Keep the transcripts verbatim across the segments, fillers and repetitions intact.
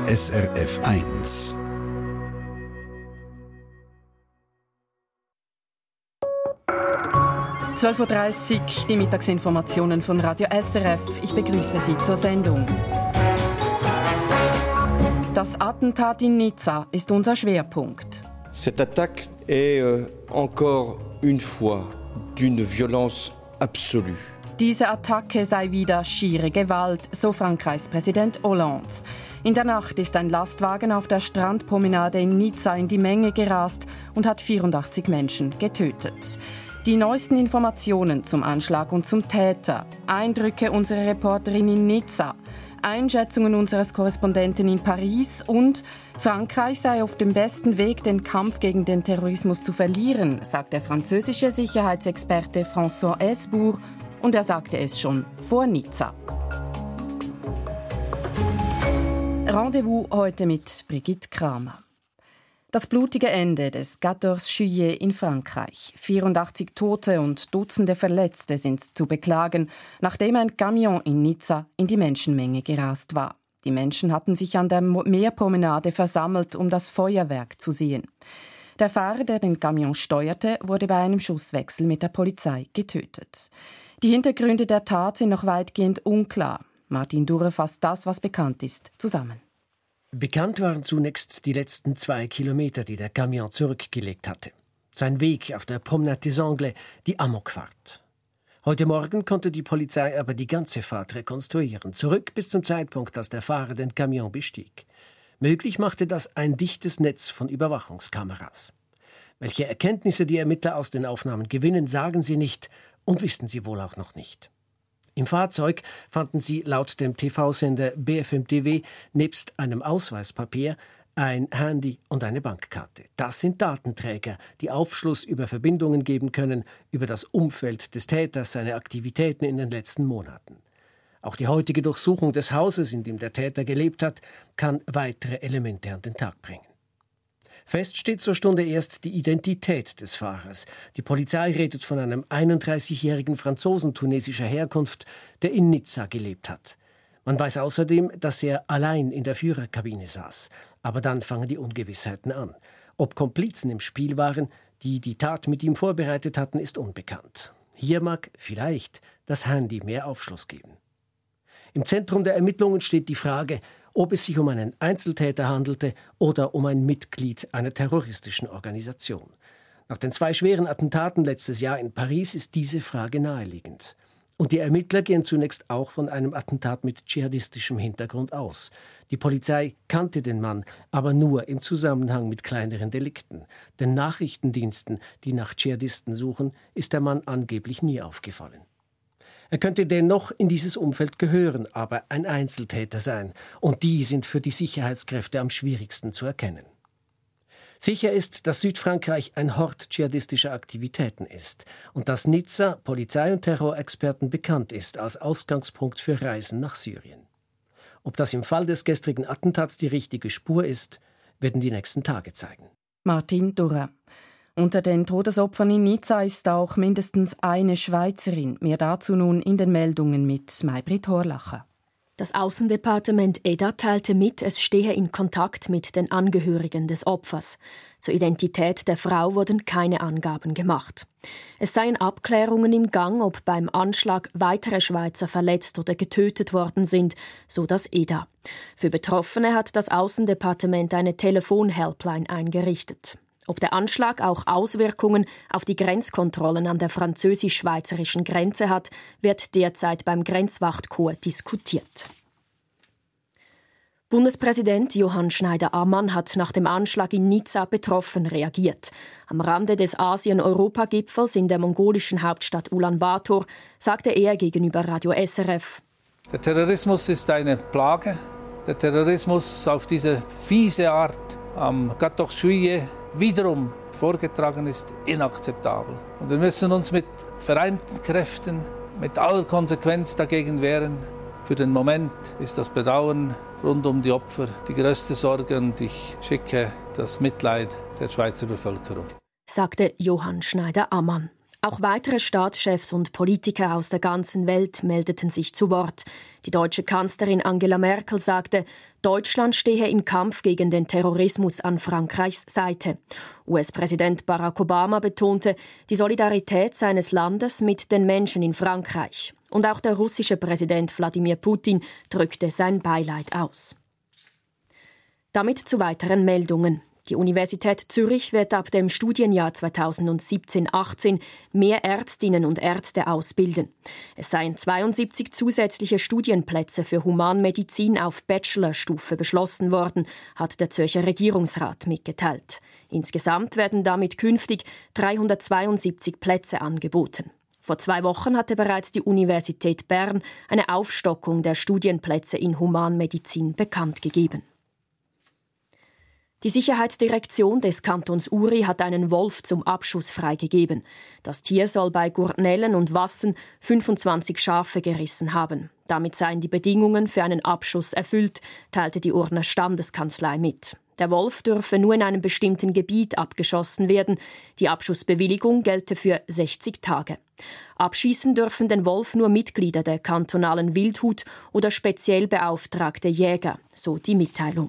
S R F eins. zwölf Uhr dreißig, die Mittagsinformationen von Radio S R F. Ich begrüße Sie zur Sendung. Das Attentat in Nizza ist unser Schwerpunkt. Cette attaque est euh, encore une fois d'une violence absolue. Diese Attacke sei wieder schiere Gewalt, so Frankreichs Präsident Hollande. In der Nacht ist ein Lastwagen auf der Strandpromenade in Nizza in die Menge gerast und hat vierundachtzig Menschen getötet. Die neuesten Informationen zum Anschlag und zum Täter, Eindrücke unserer Reporterin in Nizza, Einschätzungen unseres Korrespondenten in Paris und Frankreich sei auf dem besten Weg, den Kampf gegen den Terrorismus zu verlieren, sagt der französische Sicherheitsexperte François Hesbourg, und er sagte es schon vor Nizza. Rendezvous heute mit Brigitte Kramer. Das blutige Ende des vierzehn Juillet in Frankreich. vierundachtzig Tote und Dutzende Verletzte sind zu beklagen, nachdem ein Camion in Nizza in die Menschenmenge gerast war. Die Menschen hatten sich an der Meerpromenade versammelt, um das Feuerwerk zu sehen. Der Fahrer, der den Camion steuerte, wurde bei einem Schusswechsel mit der Polizei getötet. Die Hintergründe der Tat sind noch weitgehend unklar. Martin Durre fasst das, was bekannt ist, zusammen. Bekannt waren zunächst die letzten zwei Kilometer, die der Camion zurückgelegt hatte. Sein Weg auf der Promenade des Anglais, die Amokfahrt. Heute Morgen konnte die Polizei aber die ganze Fahrt rekonstruieren, zurück bis zum Zeitpunkt, als der Fahrer den Camion bestieg. Möglich machte das ein dichtes Netz von Überwachungskameras. Welche Erkenntnisse die Ermittler aus den Aufnahmen gewinnen, sagen sie nicht und wissen sie wohl auch noch nicht. Im Fahrzeug fanden sie laut dem T V-Sender B F M T V nebst einem Ausweispapier ein Handy und eine Bankkarte. Das sind Datenträger, die Aufschluss über Verbindungen geben können, über das Umfeld des Täters, seine Aktivitäten in den letzten Monaten. Auch die heutige Durchsuchung des Hauses, in dem der Täter gelebt hat, kann weitere Elemente an den Tag bringen. Fest steht zur Stunde erst die Identität des Fahrers. Die Polizei redet von einem einunddreißigjährigen Franzosen tunesischer Herkunft, der in Nizza gelebt hat. Man weiß außerdem, dass er allein in der Führerkabine saß. Aber dann fangen die Ungewissheiten an. Ob Komplizen im Spiel waren, die die Tat mit ihm vorbereitet hatten, ist unbekannt. Hier mag vielleicht das Handy mehr Aufschluss geben. Im Zentrum der Ermittlungen steht die Frage, ob es sich um einen Einzeltäter handelte oder um ein Mitglied einer terroristischen Organisation. Nach den zwei schweren Attentaten letztes Jahr in Paris ist diese Frage naheliegend. Und die Ermittler gehen zunächst auch von einem Attentat mit dschihadistischem Hintergrund aus. Die Polizei kannte den Mann, aber nur im Zusammenhang mit kleineren Delikten. Den Nachrichtendiensten, die nach Dschihadisten suchen, ist der Mann angeblich nie aufgefallen. Er könnte dennoch in dieses Umfeld gehören, aber ein Einzeltäter sein. Und die sind für die Sicherheitskräfte am schwierigsten zu erkennen. Sicher ist, dass Südfrankreich ein Hort dschihadistischer Aktivitäten ist und dass Nizza Polizei- und Terrorexperten bekannt ist als Ausgangspunkt für Reisen nach Syrien. Ob das im Fall des gestrigen Attentats die richtige Spur ist, werden die nächsten Tage zeigen. Martin Durre. Unter den Todesopfern in Nizza ist auch mindestens eine Schweizerin. Mehr dazu nun in den Meldungen mit Maybrit Horlacher. Das Aussendepartement E D A teilte mit, es stehe in Kontakt mit den Angehörigen des Opfers. Zur Identität der Frau wurden keine Angaben gemacht. Es seien Abklärungen im Gang, ob beim Anschlag weitere Schweizer verletzt oder getötet worden sind, so das E D A. Für Betroffene hat das Aussendepartement eine Telefon-Helpline eingerichtet. Ob der Anschlag auch Auswirkungen auf die Grenzkontrollen an der französisch-schweizerischen Grenze hat, wird derzeit beim Grenzwachtkorps diskutiert. Bundespräsident Johann Schneider-Ammann hat nach dem Anschlag in Nizza betroffen reagiert. Am Rande des Asien-Europa-Gipfels in der mongolischen Hauptstadt Ulaanbaatar sagte er gegenüber Radio S R F: Der Terrorismus ist eine Plage. Der Terrorismus auf diese fiese Art am vierzehn Juillet wiederum vorgetragen ist, inakzeptabel. Und wir müssen uns mit vereinten Kräften, mit aller Konsequenz dagegen wehren. Für den Moment ist das Bedauern rund um die Opfer die größte Sorge und ich schicke das Mitleid der Schweizer Bevölkerung, sagte Johann Schneider-Ammann. Auch weitere Staatschefs und Politiker aus der ganzen Welt meldeten sich zu Wort. Die deutsche Kanzlerin Angela Merkel sagte, Deutschland stehe im Kampf gegen den Terrorismus an Frankreichs Seite. U S-Präsident Barack Obama betonte die Solidarität seines Landes mit den Menschen in Frankreich. Und auch der russische Präsident Wladimir Putin drückte sein Beileid aus. Damit zu weiteren Meldungen. Die Universität Zürich wird ab dem Studienjahr zweitausendsiebzehn achtzehn mehr Ärztinnen und Ärzte ausbilden. Es seien zweiundsiebzig zusätzliche Studienplätze für Humanmedizin auf Bachelorstufe beschlossen worden, hat der Zürcher Regierungsrat mitgeteilt. Insgesamt werden damit künftig dreihundertzweiundsiebzig Plätze angeboten. Vor zwei Wochen hatte bereits die Universität Bern eine Aufstockung der Studienplätze in Humanmedizin bekannt gegeben. Die Sicherheitsdirektion des Kantons Uri hat einen Wolf zum Abschuss freigegeben. Das Tier soll bei Gurnellen und Wassen fünfundzwanzig Schafe gerissen haben. Damit seien die Bedingungen für einen Abschuss erfüllt, teilte die Urner Standeskanzlei mit. Der Wolf dürfe nur in einem bestimmten Gebiet abgeschossen werden. Die Abschussbewilligung gelte für sechzig Tage. Abschießen dürfen den Wolf nur Mitglieder der kantonalen Wildhut oder speziell beauftragte Jäger, so die Mitteilung.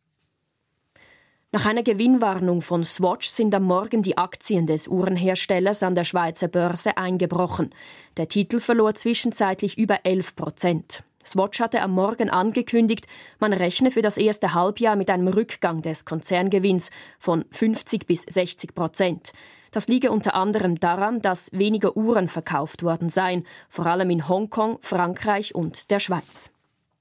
Nach einer Gewinnwarnung von Swatch sind am Morgen die Aktien des Uhrenherstellers an der Schweizer Börse eingebrochen. Der Titel verlor zwischenzeitlich über elf Prozent. Swatch hatte am Morgen angekündigt, man rechne für das erste Halbjahr mit einem Rückgang des Konzerngewinns von fünfzig bis sechzig Prozent. Das liege unter anderem daran, dass weniger Uhren verkauft worden seien, vor allem in Hongkong, Frankreich und der Schweiz.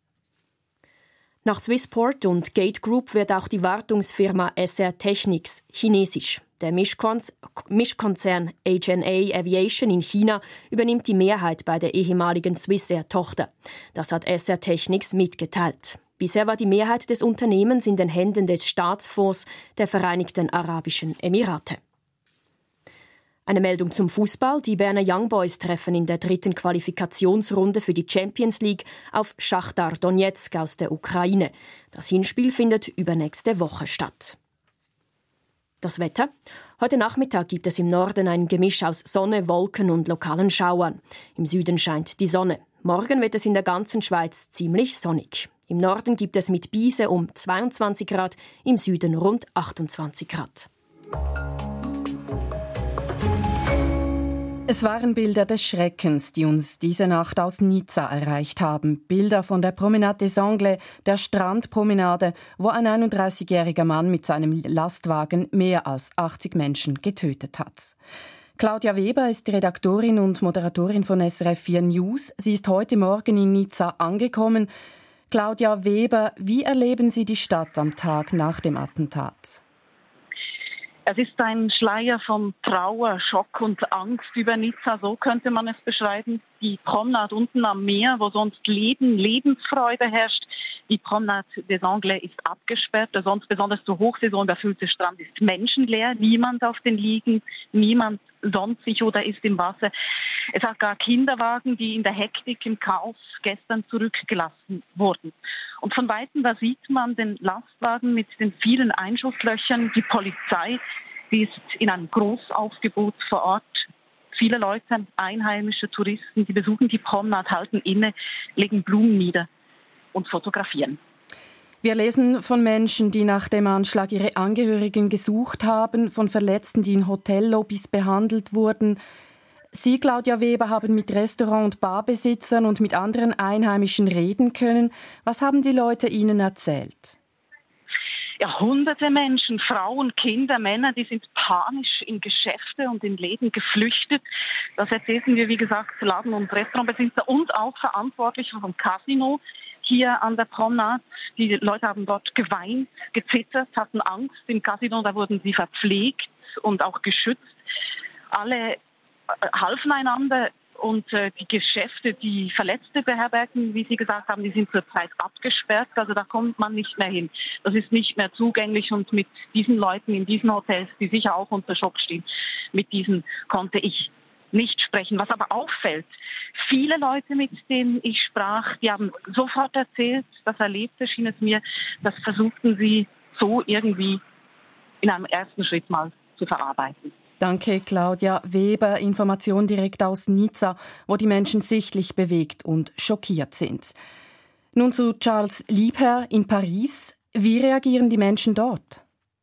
Nach Swissport und Gate Group wird auch die Wartungsfirma S R Technics chinesisch. Der Mischkonzern H and A Aviation in China übernimmt die Mehrheit bei der ehemaligen Swissair-Tochter. Das hat S R Technics mitgeteilt. Bisher war die Mehrheit des Unternehmens in den Händen des Staatsfonds der Vereinigten Arabischen Emirate. Eine Meldung zum Fußball. Die Berner Young Boys treffen in der dritten Qualifikationsrunde für die Champions League auf Schachtar Donetsk aus der Ukraine. Das Hinspiel findet übernächste Woche statt. Das Wetter. Heute Nachmittag gibt es im Norden ein Gemisch aus Sonne, Wolken und lokalen Schauern. Im Süden scheint die Sonne. Morgen wird es in der ganzen Schweiz ziemlich sonnig. Im Norden gibt es mit Biese um zweiundzwanzig Grad, im Süden rund achtundzwanzig Grad. Es waren Bilder des Schreckens, die uns diese Nacht aus Nizza erreicht haben. Bilder von der Promenade des Anglais, der Strandpromenade, wo ein einunddreißigjähriger Mann mit seinem Lastwagen mehr als achtzig Menschen getötet hat. Claudia Weber ist die Redaktorin und Moderatorin von S R F vier News. Sie ist heute Morgen in Nizza angekommen. Claudia Weber, wie erleben Sie die Stadt am Tag nach dem Attentat? Es ist ein Schleier von Trauer, Schock und Angst über Nizza, so könnte man es beschreiben. Die Promenade unten am Meer, wo sonst Leben, Lebensfreude herrscht. Die Promenade des Anglais ist abgesperrt. Der sonst besonders zur Hochsaison überfüllte Strand ist menschenleer. Niemand auf den Liegen, niemand sonnt sich oder ist im Wasser. Es hat gar Kinderwagen, die in der Hektik, im Chaos gestern zurückgelassen wurden. Und von Weitem, da sieht man den Lastwagen mit den vielen Einschusslöchern. Die Polizei, die ist in einem Großaufgebot vor Ort. Viele Leute, einheimische Touristen, die besuchen die Promenade, halten inne, legen Blumen nieder und fotografieren. Wir lesen von Menschen, die nach dem Anschlag ihre Angehörigen gesucht haben, von Verletzten, die in Hotellobbys behandelt wurden. Sie, Claudia Weber, haben mit Restaurant- und Barbesitzern und mit anderen Einheimischen reden können. Was haben die Leute Ihnen erzählt? Ja, hunderte Menschen, Frauen, Kinder, Männer, die sind panisch in Geschäfte und in Läden geflüchtet. Das erzählten wir, wie gesagt, Laden- und Restaurantbesitzer und auch Verantwortliche vom Casino hier an der Promenade. Die Leute haben dort geweint, gezittert, hatten Angst. Im Casino, da wurden sie verpflegt und auch geschützt. Alle halfen einander. Und äh, die Geschäfte, die Verletzte beherbergen, wie Sie gesagt haben, die sind zurzeit abgesperrt. Also da kommt man nicht mehr hin. Das ist nicht mehr zugänglich. Und mit diesen Leuten in diesen Hotels, die sicher auch unter Schock stehen, mit diesen konnte ich nicht sprechen. Was aber auffällt, viele Leute, mit denen ich sprach, die haben sofort erzählt, das Erlebte schien es mir, das versuchten sie so irgendwie in einem ersten Schritt mal zu verarbeiten. Danke, Claudia Weber. Information direkt aus Nizza, wo die Menschen sichtlich bewegt und schockiert sind. Nun zu Charles Liebherr in Paris. Wie reagieren die Menschen dort?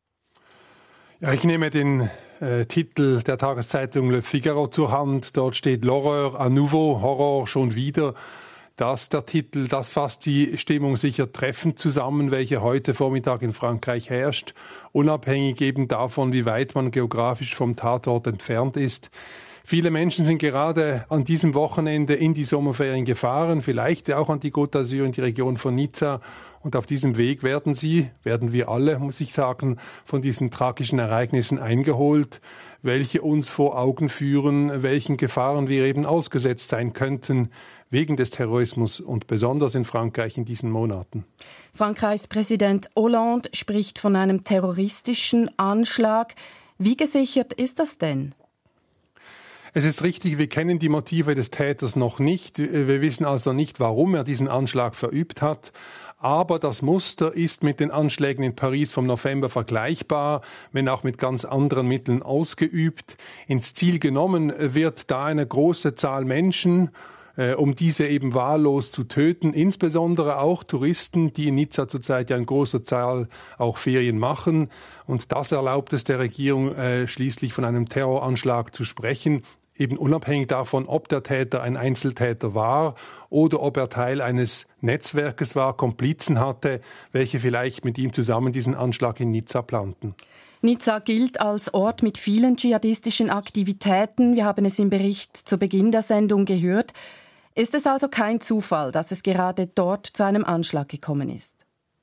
Ja, ich nehme den äh, Titel der Tageszeitung Le Figaro zur Hand. Dort steht L'horreur à nouveau, Horror schon wieder. Das der Titel, das fasst die Stimmung sicher treffend zusammen, welche heute Vormittag in Frankreich herrscht, unabhängig eben davon, wie weit man geografisch vom Tatort entfernt ist. Viele Menschen sind gerade an diesem Wochenende in die Sommerferien gefahren, vielleicht auch an die Côte d'Azur in die Region von Nizza. Und auf diesem Weg werden sie, werden wir alle, muss ich sagen, von diesen tragischen Ereignissen eingeholt, welche uns vor Augen führen, welchen Gefahren wir eben ausgesetzt sein könnten, wegen des Terrorismus und besonders in Frankreich in diesen Monaten. Frankreichs Präsident Hollande spricht von einem terroristischen Anschlag. Wie gesichert ist das denn? Es ist richtig, wir kennen die Motive des Täters noch nicht. Wir wissen also nicht, warum er diesen Anschlag verübt hat. Aber das Muster ist mit den Anschlägen in Paris vom November vergleichbar, wenn auch mit ganz anderen Mitteln ausgeübt. Ins Ziel genommen wird da eine große Zahl Menschen, äh, um diese eben wahllos zu töten. Insbesondere auch Touristen, die in Nizza zurzeit ja in großer Zahl auch Ferien machen. Und das erlaubt es der Regierung äh, schließlich von einem Terroranschlag zu sprechen. Eben unabhängig davon, ob der Täter ein Einzeltäter war oder ob er Teil eines Netzwerkes war, Komplizen hatte, welche vielleicht mit ihm zusammen diesen Anschlag in Nizza planten. Nizza gilt als Ort mit vielen dschihadistischen Aktivitäten. Wir haben es im Bericht zu Beginn der Sendung gehört. Ist es also kein Zufall, dass es gerade dort zu einem Anschlag gekommen ist?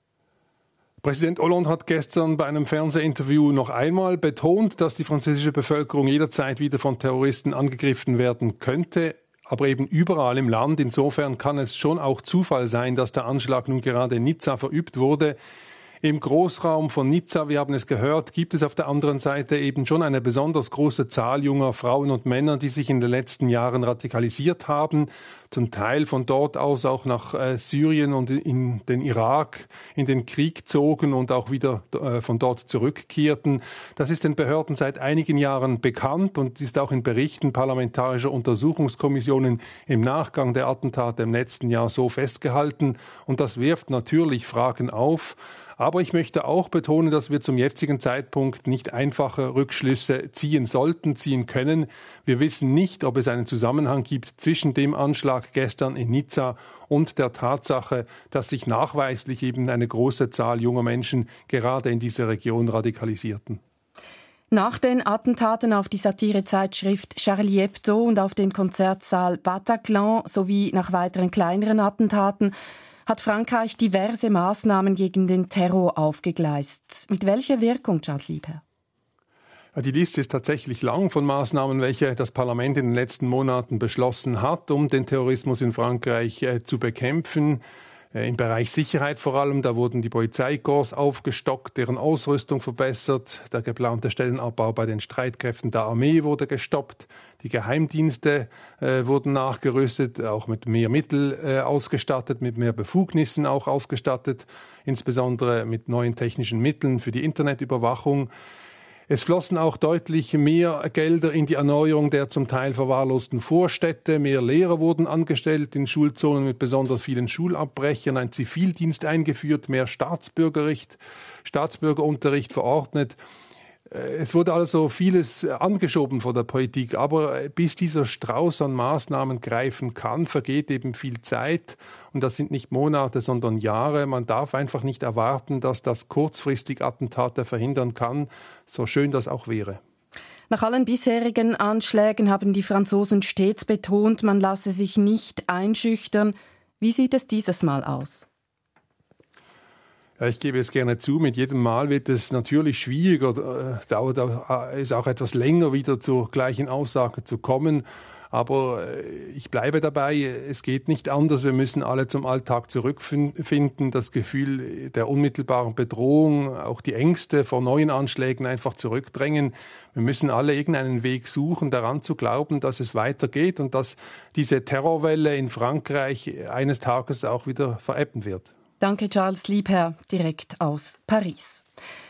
Präsident Hollande hat gestern bei einem Fernsehinterview noch einmal betont, dass die französische Bevölkerung jederzeit wieder von Terroristen angegriffen werden könnte, aber eben überall im Land. Insofern kann es schon auch Zufall sein, dass der Anschlag nun gerade in Nizza verübt wurde. Im Großraum von Nizza, wir haben es gehört, gibt es auf der anderen Seite eben schon eine besonders große Zahl junger Frauen und Männer, die sich in den letzten Jahren radikalisiert haben, zum Teil von dort aus auch nach äh, Syrien und in den Irak in den Krieg zogen und auch wieder äh, von dort zurückkehrten. Das ist den Behörden seit einigen Jahren bekannt und ist auch in Berichten parlamentarischer Untersuchungskommissionen im Nachgang der Attentate im letzten Jahr so festgehalten. Und das wirft natürlich Fragen auf. Aber ich möchte auch betonen, dass wir zum jetzigen Zeitpunkt nicht einfache Rückschlüsse ziehen sollten, ziehen können. Wir wissen nicht, ob es einen Zusammenhang gibt zwischen dem Anschlag gestern in Nizza und der Tatsache, dass sich nachweislich eben eine große Zahl junger Menschen gerade in dieser Region radikalisierten. Nach den Attentaten auf die Satirezeitschrift Charlie Hebdo und auf den Konzertsaal Bataclan sowie nach weiteren kleineren Attentaten hat Frankreich diverse Maßnahmen gegen den Terror aufgegleist. Mit welcher Wirkung, Charles Liebherr? Die Liste ist tatsächlich lang von Maßnahmen, welche das Parlament in den letzten Monaten beschlossen hat, um den Terrorismus in Frankreich äh, zu bekämpfen. Äh, Im Bereich Sicherheit vor allem, da wurden die Polizeikorps aufgestockt, deren Ausrüstung verbessert. Der geplante Stellenabbau bei den Streitkräften der Armee wurde gestoppt. Die Geheimdienste äh, wurden nachgerüstet, auch mit mehr Mitteln äh, ausgestattet, mit mehr Befugnissen auch ausgestattet, insbesondere mit neuen technischen Mitteln für die Internetüberwachung. Es flossen auch deutlich mehr Gelder in die Erneuerung der zum Teil verwahrlosten Vorstädte. Mehr Lehrer wurden angestellt in Schulzonen mit besonders vielen Schulabbrechern, ein Zivildienst eingeführt, mehr Staatsbürgerrecht, Staatsbürgerunterricht verordnet. Es wurde also vieles angeschoben vor der Politik, aber bis dieser Strauß an Maßnahmen greifen kann, vergeht eben viel Zeit. Und das sind nicht Monate, sondern Jahre. Man darf einfach nicht erwarten, dass das kurzfristig Attentate verhindern kann, so schön das auch wäre. Nach allen bisherigen Anschlägen haben die Franzosen stets betont, man lasse sich nicht einschüchtern. Wie sieht es dieses Mal aus? Ich gebe es gerne zu, mit jedem Mal wird es natürlich schwieriger, dauert es auch etwas länger, wieder zur gleichen Aussage zu kommen. Aber ich bleibe dabei, es geht nicht anders. Wir müssen alle zum Alltag zurückfinden. Das Gefühl der unmittelbaren Bedrohung, auch die Ängste vor neuen Anschlägen einfach zurückdrängen. Wir müssen alle irgendeinen Weg suchen, daran zu glauben, dass es weitergeht und dass diese Terrorwelle in Frankreich eines Tages auch wieder verebben wird. Danke, Charles Liebherr, direkt aus Paris.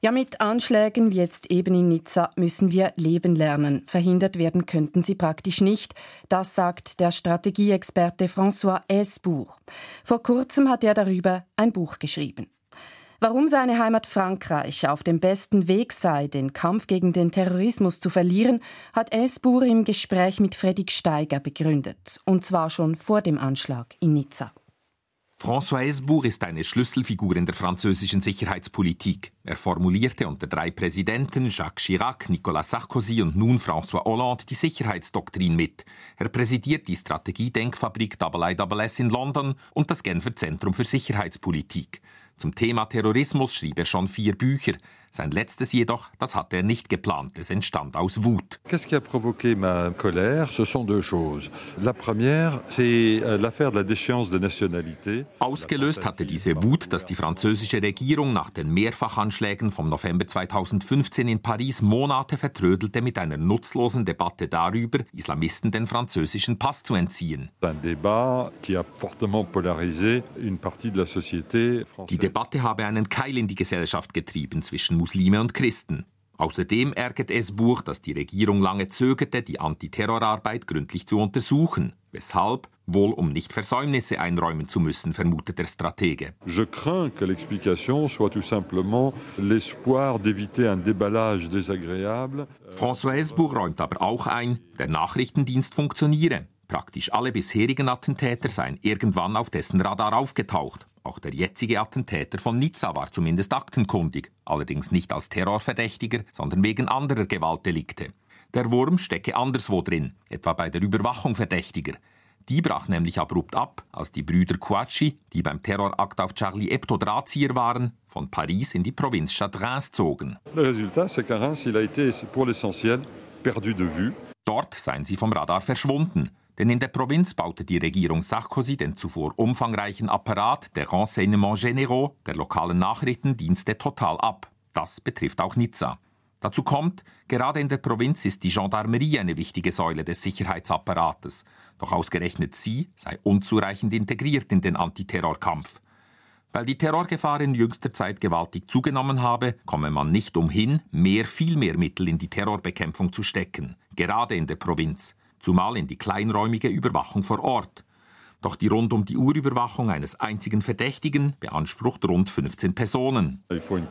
Ja, mit Anschlägen wie jetzt eben in Nizza müssen wir leben lernen. Verhindert werden könnten sie praktisch nicht. Das sagt der Strategieexperte François Hesbourg. Vor kurzem hat er darüber ein Buch geschrieben. Warum seine Heimat Frankreich auf dem besten Weg sei, den Kampf gegen den Terrorismus zu verlieren, hat Hesbourg im Gespräch mit Fredrik Steiger begründet. Und zwar schon vor dem Anschlag in Nizza. François Hesbourg ist eine Schlüsselfigur in der französischen Sicherheitspolitik. Er formulierte unter drei Präsidenten, Jacques Chirac, Nicolas Sarkozy und nun François Hollande, die Sicherheitsdoktrin mit. Er präsidiert die Strategiedenkfabrik I S S in London und das Genfer Zentrum für Sicherheitspolitik. Zum Thema Terrorismus schrieb er schon vier Bücher. Sein letztes jedoch, das hatte er nicht geplant. Es entstand aus Wut. Qu'est-ce qui a provoqué ma colère? Ce sont deux choses. La première, c'est l'affaire de la déchéance de nationalité. Ausgelöst hatte diese Wut, dass die französische Regierung nach den Mehrfachanschlägen vom November zweitausendfünfzehn in Paris Monate vertrödelte mit einer nutzlosen Debatte darüber, Islamisten den französischen Pass zu entziehen. Un débat qui a fortement polarisé une partie de la société française. Die Debatte habe einen Keil in die Gesellschaft getrieben zwischen Muslime und Christen. Außerdem ärgert Hesbourg, dass die Regierung lange zögerte, die Antiterrorarbeit gründlich zu untersuchen. Weshalb? Wohl um nicht Versäumnisse einräumen zu müssen, vermutet der Stratege. Je crains que l'explication soit tout simplement l'espoir d'éviter un déballage désagréable. François Hesbourg räumt aber auch ein, der Nachrichtendienst funktioniere. Praktisch alle bisherigen Attentäter seien irgendwann auf dessen Radar aufgetaucht. Auch der jetzige Attentäter von Nizza war zumindest aktenkundig, allerdings nicht als Terrorverdächtiger, sondern wegen anderer Gewaltdelikte. Der Wurm stecke anderswo drin, etwa bei der Überwachung Verdächtiger. Die brach nämlich abrupt ab, als die Brüder Kouachi, die beim Terrorakt auf Charlie Hebdo Drahtzieher waren, von Paris in die Provinzstadt Reims zogen. Le résultat, c'est qu'à Reims, il a été pour l'essentiel perdu de vue. Dort seien sie vom Radar verschwunden. Denn in der Provinz baute die Regierung Sarkozy den zuvor umfangreichen Apparat der Renseignements Généraux, der lokalen Nachrichtendienste, total ab. Das betrifft auch Nizza. Dazu kommt, gerade in der Provinz ist die Gendarmerie eine wichtige Säule des Sicherheitsapparates. Doch ausgerechnet sie sei unzureichend integriert in den Antiterrorkampf. Weil die Terrorgefahr in jüngster Zeit gewaltig zugenommen habe, komme man nicht umhin, mehr, viel mehr Mittel in die Terrorbekämpfung zu stecken. Gerade in der Provinz. Zumal in die kleinräumige Überwachung vor Ort. Doch die Rund-um-die-Uhr-Überwachung eines einzigen Verdächtigen beansprucht rund fünfzehn Personen.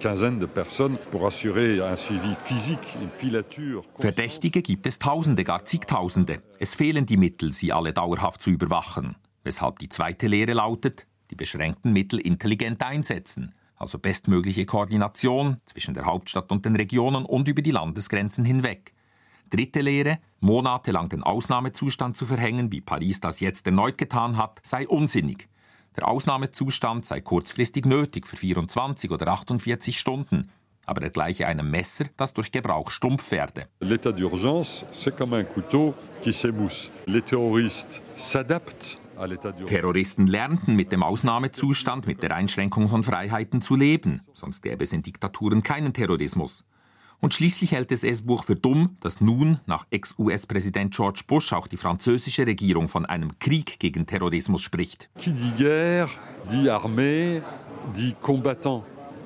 Verdächtige gibt es Tausende, gar zigtausende. Es fehlen die Mittel, sie alle dauerhaft zu überwachen. Weshalb die zweite Lehre lautet, die beschränkten Mittel intelligent einsetzen. Also bestmögliche Koordination zwischen der Hauptstadt und den Regionen und über die Landesgrenzen hinweg. Dritte Lehre, monatelang den Ausnahmezustand zu verhängen, wie Paris das jetzt erneut getan hat, sei unsinnig. Der Ausnahmezustand sei kurzfristig nötig für vierundzwanzig oder achtundvierzig Stunden, aber er gleiche einem Messer, das durch Gebrauch stumpf werde. L'état d'urgence, c'est comme un couteau qui s'émousse. Les terroristes s'adaptent. Terroristen lernten mit dem Ausnahmezustand, mit der Einschränkung von Freiheiten zu leben, sonst gäbe es in Diktaturen keinen Terrorismus. Und schließlich hält es Hesbourg für dumm, dass nun nach Ex-U S-Präsident George Bush auch die französische Regierung von einem Krieg gegen Terrorismus spricht. Qui dit guerre, dit armée, dit combattant.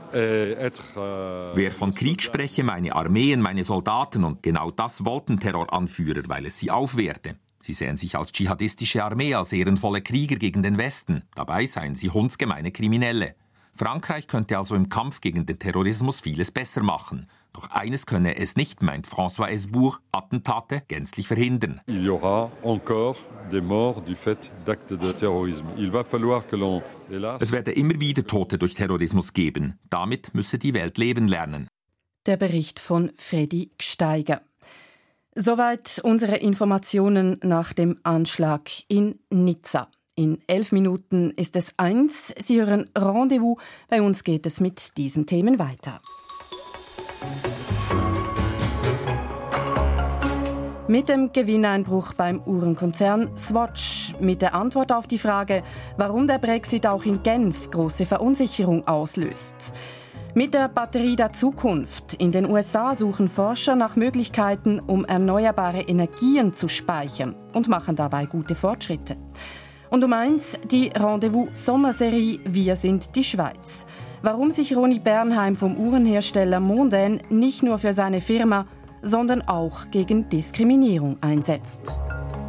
Wer von Krieg spreche, meine Armeen, meine Soldaten, und genau das wollten Terroranführer, weil es sie aufwehrte. Sie sehen sich als dschihadistische Armee, als ehrenvolle Krieger gegen den Westen. Dabei seien sie hundsgemeine Kriminelle. Frankreich könnte also im Kampf gegen den Terrorismus vieles besser machen. Doch eines könne es nicht, meint François Hesbourg, Attentate gänzlich verhindern. Il y aura encore des morts du fait d'actes de terrorisme. Il va falloir que l'on, hélas... Es werde immer wieder Tote durch Terrorismus geben. Damit müsse die Welt leben lernen. Der Bericht von Fredrik Steiger. Soweit unsere Informationen nach dem Anschlag in Nizza. In elf Minuten ist es eins. Sie hören Rendezvous. Bei uns geht es mit diesen Themen weiter. Mit dem Gewinneinbruch beim Uhrenkonzern Swatch, mit der Antwort auf die Frage, warum der Brexit auch in Genf große Verunsicherung auslöst. Mit der Batterie der Zukunft. In den U S A suchen Forscher nach Möglichkeiten, um erneuerbare Energien zu speichern und machen dabei gute Fortschritte. Und um eins, die Rendezvous-Sommerserie «Wir sind die Schweiz». Warum sich Roni Bernheim vom Uhrenhersteller Mondaine nicht nur für seine Firma, sondern auch gegen Diskriminierung einsetzt.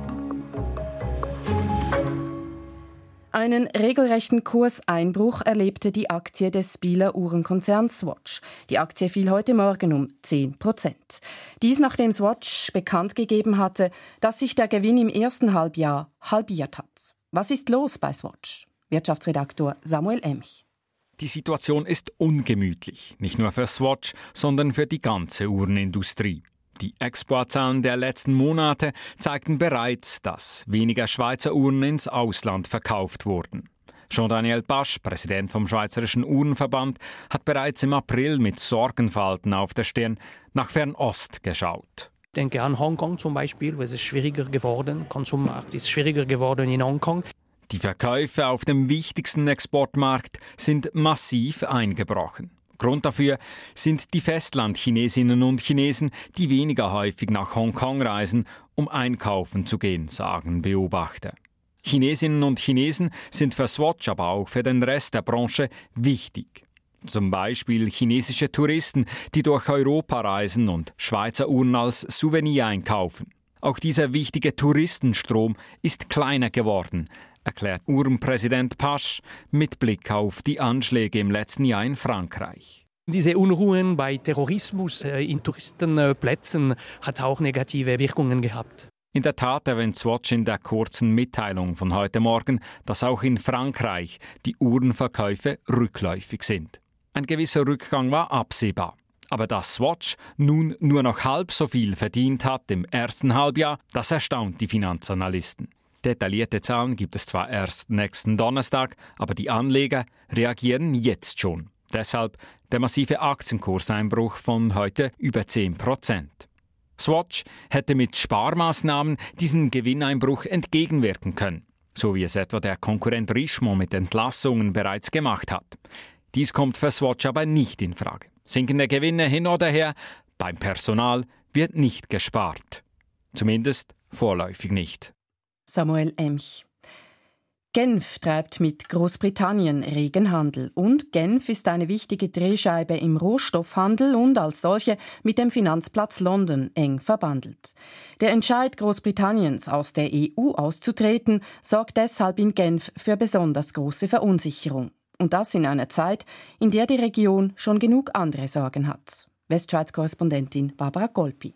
Einen regelrechten Kurseinbruch erlebte die Aktie des Bieler Uhrenkonzerns Swatch. Die Aktie fiel heute Morgen um zehn Prozent. Dies nachdem Swatch bekannt gegeben hatte, dass sich der Gewinn im ersten Halbjahr halbiert hat. Was ist los bei Swatch? Wirtschaftsredaktor Samuel Emch. Die Situation ist ungemütlich, nicht nur für Swatch, sondern für die ganze Uhrenindustrie. Die Exportzahlen der letzten Monate zeigten bereits, dass weniger Schweizer Uhren ins Ausland verkauft wurden. Jean-Daniel Basch, Präsident vom Schweizerischen Uhrenverband, hat bereits im April mit Sorgenfalten auf der Stirn nach Fernost geschaut. Ich denke an Hongkong zum Beispiel, weil es ist schwieriger geworden. Konsummarkt ist schwieriger geworden in Hongkong. Die Verkäufe auf dem wichtigsten Exportmarkt sind massiv eingebrochen. Grund dafür sind die Festlandchinesinnen und Chinesen, die weniger häufig nach Hongkong reisen, um einkaufen zu gehen, sagen Beobachter. Chinesinnen und Chinesen sind für Swatch, aber auch für den Rest der Branche wichtig. Zum Beispiel chinesische Touristen, die durch Europa reisen und Schweizer Uhren als Souvenir einkaufen. Auch dieser wichtige Touristenstrom ist kleiner geworden, erklärt Uhrenpräsident Pasch mit Blick auf die Anschläge im letzten Jahr in Frankreich. Diese Unruhen bei Terrorismus in Touristenplätzen hat auch negative Wirkungen gehabt. In der Tat erwähnt Swatch in der kurzen Mitteilung von heute Morgen, dass auch in Frankreich die Uhrenverkäufe rückläufig sind. Ein gewisser Rückgang war absehbar. Aber dass Swatch nun nur noch halb so viel verdient hat im ersten Halbjahr, das erstaunt die Finanzanalysten. Detaillierte Zahlen gibt es zwar erst nächsten Donnerstag, aber die Anleger reagieren jetzt schon. Deshalb der massive Aktienkurseinbruch von heute über zehn Prozent. Swatch hätte mit Sparmaßnahmen diesen Gewinneinbruch entgegenwirken können, so wie es etwa der Konkurrent Richemont mit Entlassungen bereits gemacht hat. Dies kommt für Swatch aber nicht in Frage. Sinkende Gewinne hin oder her, beim Personal wird nicht gespart. Zumindest vorläufig nicht. Samuel Emch. Genf treibt mit Großbritannien regen Handel und Genf ist eine wichtige Drehscheibe im Rohstoffhandel und als solche mit dem Finanzplatz London eng verbandelt. Der Entscheid Großbritanniens, aus der E U auszutreten, sorgt deshalb in Genf für besonders große Verunsicherung. Und das in einer Zeit, in der die Region schon genug andere Sorgen hat. Westschweiz-Korrespondentin Barbara Golpi.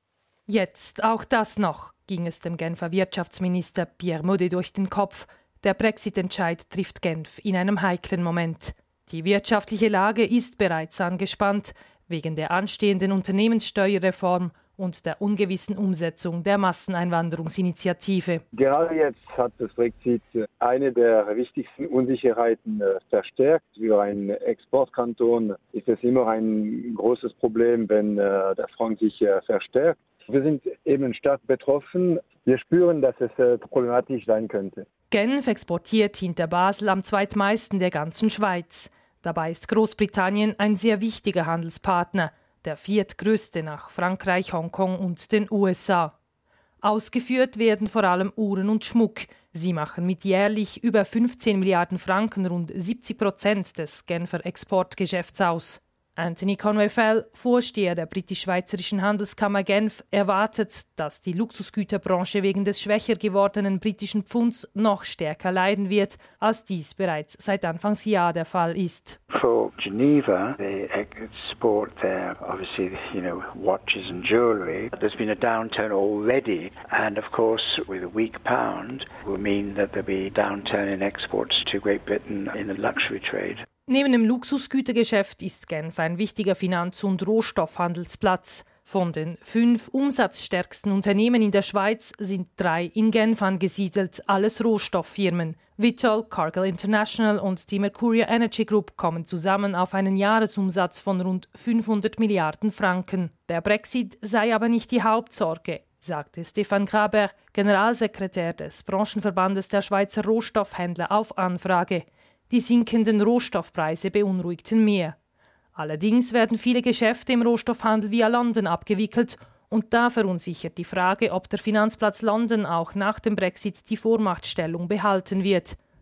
Jetzt auch das noch, ging es dem Genfer Wirtschaftsminister Pierre Modet durch den Kopf. Der Brexit-Entscheid trifft Genf in einem heiklen Moment. Die wirtschaftliche Lage ist bereits angespannt, wegen der anstehenden Unternehmenssteuerreform und der ungewissen Umsetzung der Masseneinwanderungsinitiative. Gerade jetzt hat das Brexit eine der wichtigsten Unsicherheiten verstärkt. Für einen Exportkanton ist es immer ein großes Problem, wenn der Franc sich verstärkt. Wir sind eben stark betroffen. Wir spüren, dass es problematisch sein könnte. Genf exportiert hinter Basel am zweitmeisten der ganzen Schweiz. Dabei ist Großbritannien ein sehr wichtiger Handelspartner, der viertgrößte nach Frankreich, Hongkong und den U S A. Ausgeführt werden vor allem Uhren und Schmuck. Sie machen mit jährlich über fünfzehn Milliarden Franken rund siebzig Prozent des Genfer Exportgeschäfts aus. Anthony Conway-Fell, Vorsteher der britisch-schweizerischen Handelskammer Genf, erwartet, dass die Luxusgüterbranche wegen des schwächer gewordenen britischen Pfunds noch stärker leiden wird, als dies bereits seit Anfangsjahr der Fall ist. For Geneva, they export there, obviously, you know, watches and jewellery. There's been a downturn already, and of course, with a weak pound, will mean that there'll be a downturn in exports to Great Britain in the luxury trade. Neben dem Luxusgütergeschäft ist Genf ein wichtiger Finanz- und Rohstoffhandelsplatz. Von den fünf umsatzstärksten Unternehmen in der Schweiz sind drei in Genf angesiedelt, alles Rohstofffirmen. Vitol, Cargill International und die Mercuria Energy Group kommen zusammen auf einen Jahresumsatz von rund fünfhundert Milliarden Franken. Der Brexit sei aber nicht die Hauptsorge, sagte Stefan Graber, Generalsekretär des Branchenverbandes der Schweizer Rohstoffhändler auf Anfrage. Die sinkenden Rohstoffpreise beunruhigten mehr. Allerdings werden viele Geschäfte im Rohstoffhandel via London abgewickelt und da verunsichert die Frage, ob der Finanzplatz London auch nach dem Brexit die Vormachtstellung behalten wird.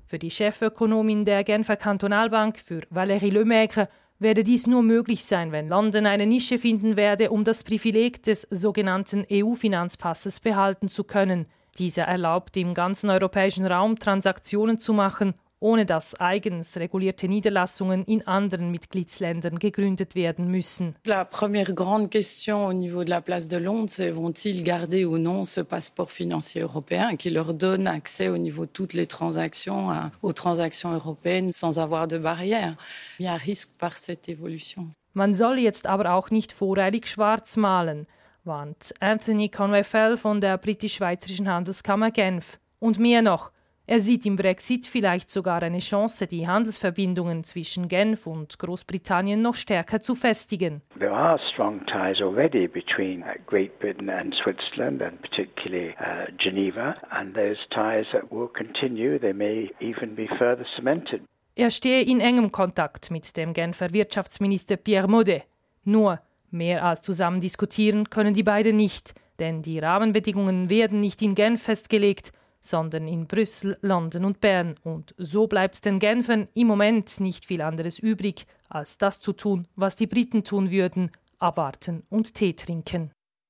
Für die Chefökonomin der Genfer Kantonalbank, für Valérie Lemaigre, werde dies nur möglich sein, wenn London eine Nische finden werde, um das Privileg des sogenannten E U-Finanzpasses behalten zu können. Dieser erlaubt im ganzen europäischen Raum Transaktionen zu machen, ohne dass eigens regulierte Niederlassungen in anderen Mitgliedsländern gegründet werden müssen. La première grande question au niveau de la place de Londres, c'est vont-ils garder ou non ce passeport financier européen qui leur donne accès au niveau de toutes les transactions à, aux transactions européennes sans avoir de barrières. Il y a un risque par cette évolution. Man soll jetzt aber auch nicht voreilig schwarz malen, warnt Anthony Conway-Fell von der britisch-schweizerischen Handelskammer Genf. Und mehr noch, er sieht im Brexit vielleicht sogar eine Chance, die Handelsverbindungen zwischen Genf und Großbritannien noch stärker zu festigen. There are strong ties already between Great Britain and Switzerland, and particularly uh, Geneva, and those ties that will continue. They may even be further cemented. Er stehe in engem Kontakt mit dem Genfer Wirtschaftsminister Pierre Maudet. Nur mehr als zusammen diskutieren können die beiden nicht, denn die Rahmenbedingungen werden nicht in Genf festgelegt, sondern in Brüssel, London und Bern. Und so bleibt den Genfern im Moment nicht viel anderes übrig, als das zu tun, was die Briten tun würden, abwarten und Tee trinken.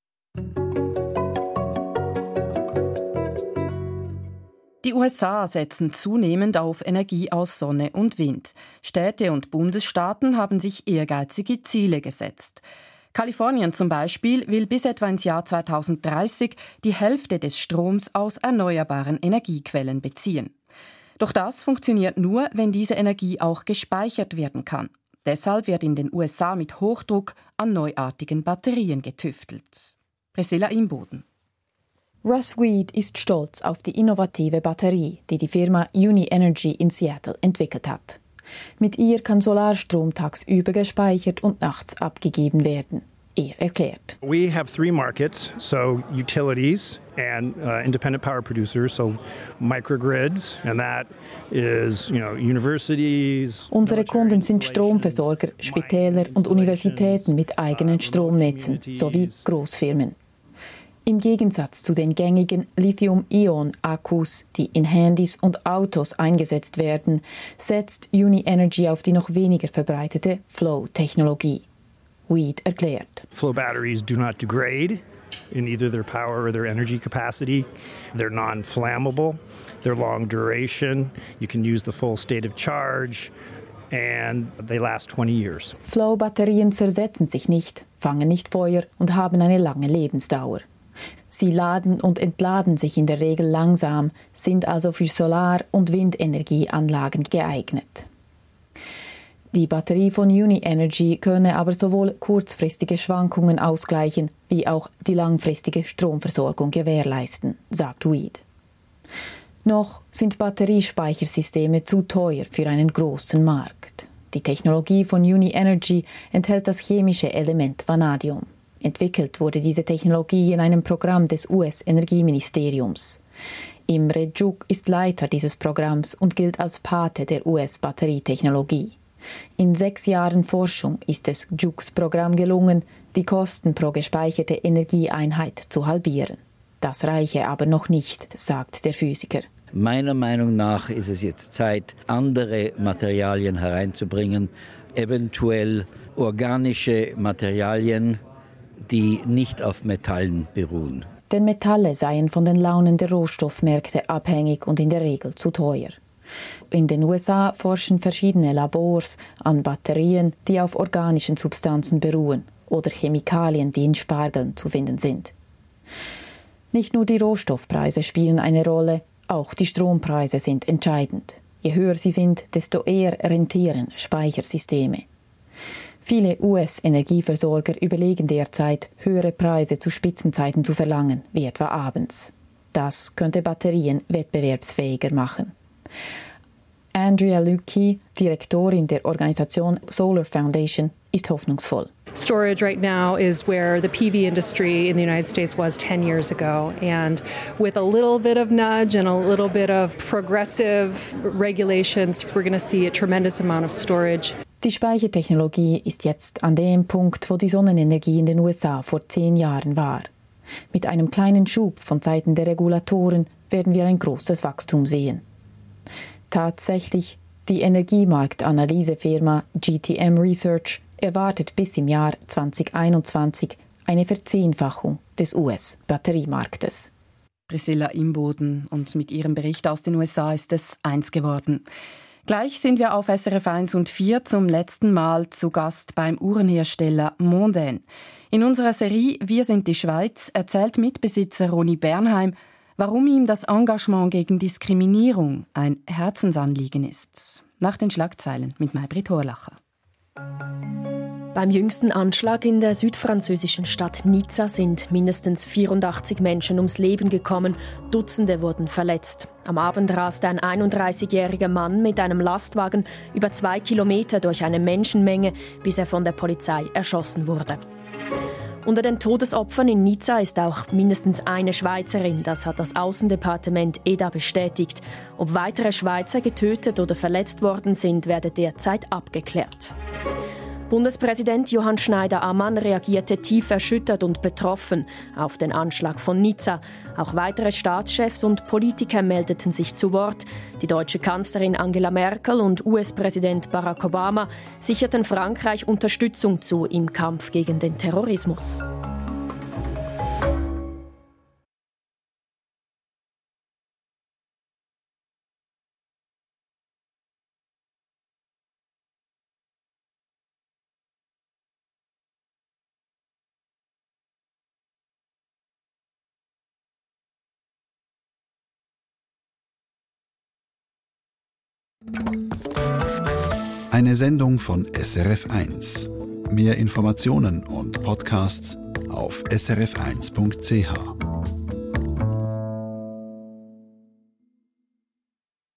Die U S A setzen zunehmend auf Energie aus Sonne und Wind. Städte und Bundesstaaten haben sich ehrgeizige Ziele gesetzt. Kalifornien zum Beispiel will bis etwa ins Jahr zweitausenddreißig die Hälfte des Stroms aus erneuerbaren Energiequellen beziehen. Doch das funktioniert nur, wenn diese Energie auch gespeichert werden kann. Deshalb wird in den U S A mit Hochdruck an neuartigen Batterien getüftelt. Priscilla Imboden. Russ Weed ist stolz auf die innovative Batterie, die die Firma Uni Energy in Seattle entwickelt hat. Mit ihr kann Solarstrom tagsüber gespeichert und nachts abgegeben werden. Er erklärt. We have three markets, so utilities and uh, independent power producers, so microgrids, and that is, you know, universities. Unsere Kunden sind Stromversorger, Spitäler und Universitäten mit eigenen Stromnetzen sowie Großfirmen. Im Gegensatz zu den gängigen Lithium-Ionen-Akkus, die in Handys und Autos eingesetzt werden, setzt Uni Energy auf die noch weniger verbreitete Flow-Technologie. Weed erklärt. Flow batteries do not degrade in either their power or their energy capacity. They're non-flammable. They're long duration. You can use the full state of charge. And they last twenty years. Flow-Batterien zersetzen sich nicht, fangen nicht Feuer und haben eine lange Lebensdauer. Sie laden und entladen sich in der Regel langsam, sind also für Solar- und Windenergieanlagen geeignet. Die Batterie von Uni Energy könne aber sowohl kurzfristige Schwankungen ausgleichen, wie auch die langfristige Stromversorgung gewährleisten, sagt Weed. Noch sind Batteriespeichersysteme zu teuer für einen großen Markt. Die Technologie von Uni Energy enthält das chemische Element Vanadium. Entwickelt wurde diese Technologie in einem Programm des U S-Energieministeriums. Imre Juk ist Leiter dieses Programms und gilt als Pate der U S-Batterietechnologie. In sechs Jahren Forschung ist es Juks Programm gelungen, die Kosten pro gespeicherte Energieeinheit zu halbieren. Das reiche aber noch nicht, sagt der Physiker. Meiner Meinung nach ist es jetzt Zeit, andere Materialien hereinzubringen, eventuell organische Materialien, die nicht auf Metallen beruhen. Denn Metalle seien von den Launen der Rohstoffmärkte abhängig und in der Regel zu teuer. In den U S A forschen verschiedene Labors an Batterien, die auf organischen Substanzen beruhen oder Chemikalien, die in Spargeln zu finden sind. Nicht nur die Rohstoffpreise spielen eine Rolle, auch die Strompreise sind entscheidend. Je höher sie sind, desto eher rentieren Speichersysteme. Viele U S-Energieversorger überlegen derzeit, höhere Preise zu Spitzenzeiten zu verlangen, wie etwa abends. Das könnte Batterien wettbewerbsfähiger machen. Andrea Lucchi, Direktorin der Organisation Solar Foundation, ist hoffnungsvoll. Storage right now is where the P V industry in the United States was ten years ago. And with a little bit of nudge and a little bit of progressive regulations, we're going to see a tremendous amount of storage. Die Speichertechnologie ist jetzt an dem Punkt, wo die Sonnenenergie in den U S A vor zehn Jahren war. Mit einem kleinen Schub von Seiten der Regulatoren werden wir ein großes Wachstum sehen. Tatsächlich, die Energiemarktanalysefirma G T M Research erwartet bis im Jahr zwanzig einundzwanzig eine Verzehnfachung des U S-Batteriemarktes. Priscilla Imboden, und mit ihrem Bericht aus den U S A ist es eins geworden. Gleich sind wir auf S R F eins und vier zum letzten Mal zu Gast beim Uhrenhersteller Mondaine. In unserer Serie «Wir sind die Schweiz» erzählt Mitbesitzer Roni Bernheim, warum ihm das Engagement gegen Diskriminierung ein Herzensanliegen ist. Nach den Schlagzeilen mit Maybrit Horlacher. Beim jüngsten Anschlag in der südfranzösischen Stadt Nizza sind mindestens vierundachtzig Menschen ums Leben gekommen, Dutzende wurden verletzt. Am Abend raste ein einunddreißigjähriger Mann mit einem Lastwagen über zwei Kilometer durch eine Menschenmenge, bis er von der Polizei erschossen wurde. Unter den Todesopfern in Nizza ist auch mindestens eine Schweizerin, das hat das Aussendepartement E D A bestätigt. Ob weitere Schweizer getötet oder verletzt worden sind, werde derzeit abgeklärt. Bundespräsident Johann Schneider-Ammann reagierte tief erschüttert und betroffen auf den Anschlag von Nizza. Auch weitere Staatschefs und Politiker meldeten sich zu Wort. Die deutsche Kanzlerin Angela Merkel und U S-Präsident Barack Obama sicherten Frankreich Unterstützung zu im Kampf gegen den Terrorismus. Eine Sendung von S R F eins. Mehr Informationen und Podcasts auf s r f eins punkt c h.